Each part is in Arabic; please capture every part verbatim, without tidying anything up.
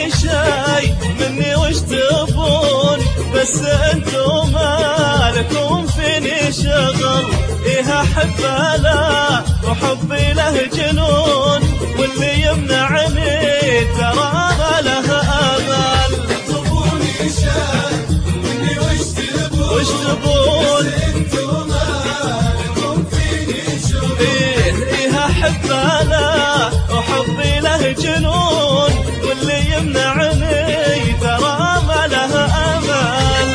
تطلبوني شي مني وش تبون، بس انتو مالكم فيني شغل. إيه أحبه لا وحبي له جنون، واللي يمنعني ترى ما له أمل. تطلبوني شي مني وش تبون، وش تبون بس انتو مالكم فيني شغل. إيه إيه أحبه لا وحبي له جنون، واللي يمنعني ترى ما له أمل.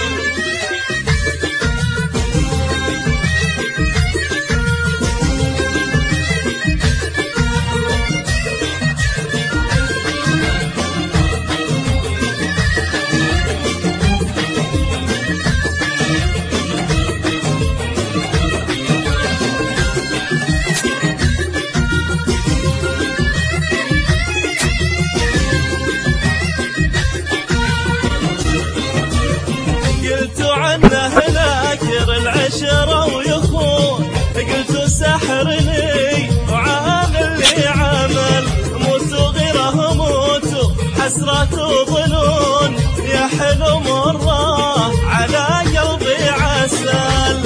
عنه ناكر العشرة ويخون، قلت سحرني وعامل لي عمل. موتوا غيره موتوا حسرة وظنون، يا حلو مرة على قلبي عسل.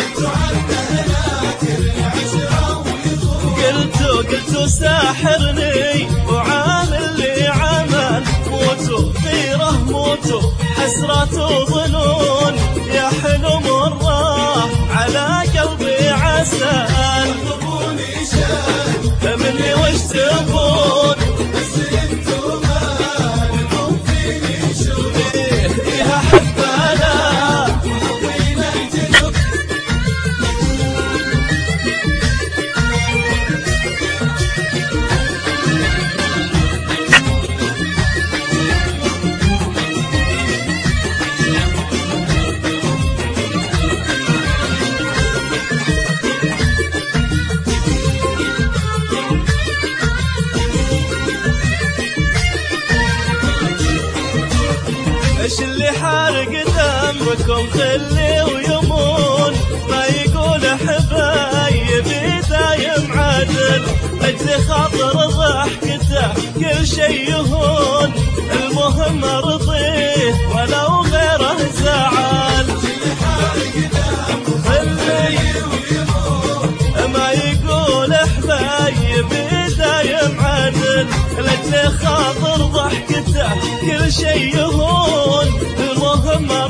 قلت قلت ساحرني وعامل لي عمل. موتوا غيره موتوا حسرة وظنون، يا حلو مرة على قلبي عسل. تطلبوني شي مني وش تبون، بس انتو مالكم فيني شغل. إيه إيه أحبه لا وحبي له جنون. ايش اللي حارق دمكم خلي ويمون، ما يقول حبايبي دايم عدل. اجل خاطر ضحكته كل شي يهون، المهم ارضيه ولو غيره زعل. خلي ما يقول حبايبي دايم عدل، لاجل خاطر ضحكته كل شي يهون، المهم